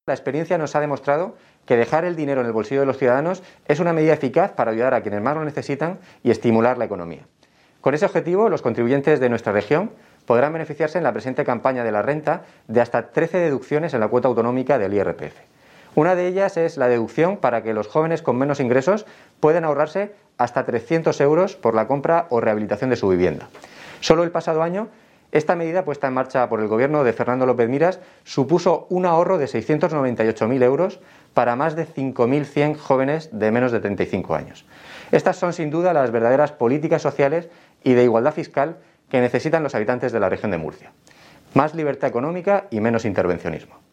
La experiencia nos ha demostrado que dejar el dinero en el bolsillo de los ciudadanos es una medida eficaz para ayudar a quienes más lo necesitan y estimular la economía. Con ese objetivo, los contribuyentes de nuestra región podrán beneficiarse en la presente campaña de la renta de hasta 13 deducciones en la cuota autonómica del IRPF. Una de ellas es la deducción para que los jóvenes con menos ingresos puedan ahorrarse hasta 300 euros por la compra o rehabilitación de su vivienda. Solo el pasado año, esta medida puesta en marcha por el gobierno de Fernando López Miras supuso un ahorro de 698.000 euros para más de 5.100 jóvenes de menos de 35 años. Estas son sin duda las verdaderas políticas sociales y de igualdad fiscal que necesitan los habitantes de la región de Murcia. Más libertad económica y menos intervencionismo.